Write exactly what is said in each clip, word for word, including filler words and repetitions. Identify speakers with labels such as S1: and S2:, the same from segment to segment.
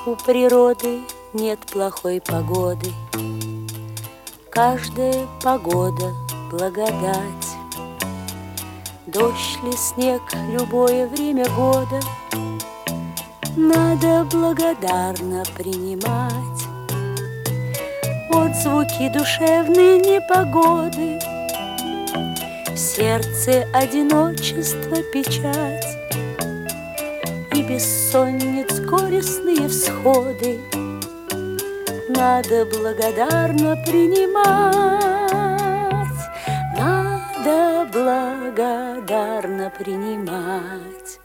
S1: У природы нет плохой погоды, каждая погода — благодать. Дождь ли, снег, любое время года надо благодарно принимать. Отзвуки душевной непогоды, в сердце одиночество, печать и бессонниц горестные всходы надо благодарно принимать. Надо благодарно принимать.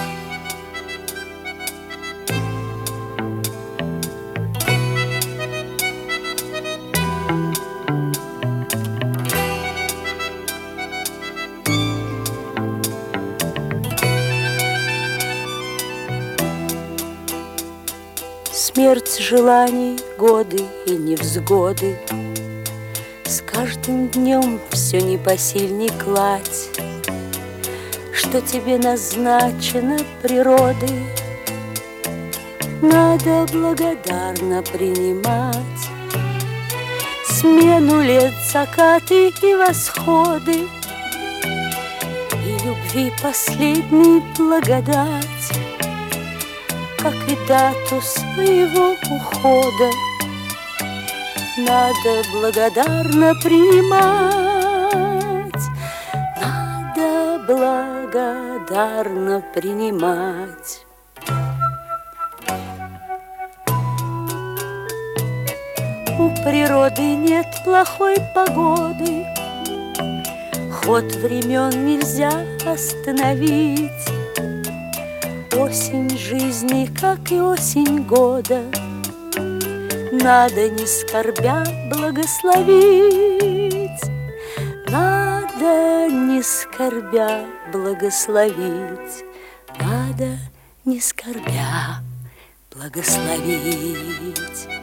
S1: Смерть желаний, годы и невзгоды, с каждым днем все непосильней кладь, что тебе назначено природой, надо благодарно принимать. Смену лет, закаты и восходы, и любви последней благодать, как и дату своего ухода, надо благодарно принимать. Надо благодарно принимать. У природы нет плохой погоды, ход времен нельзя остановить. Осень жизни, как и осень года, надо не скорбя благословить. Надо не скорбя благословить. Надо не скорбя благословить.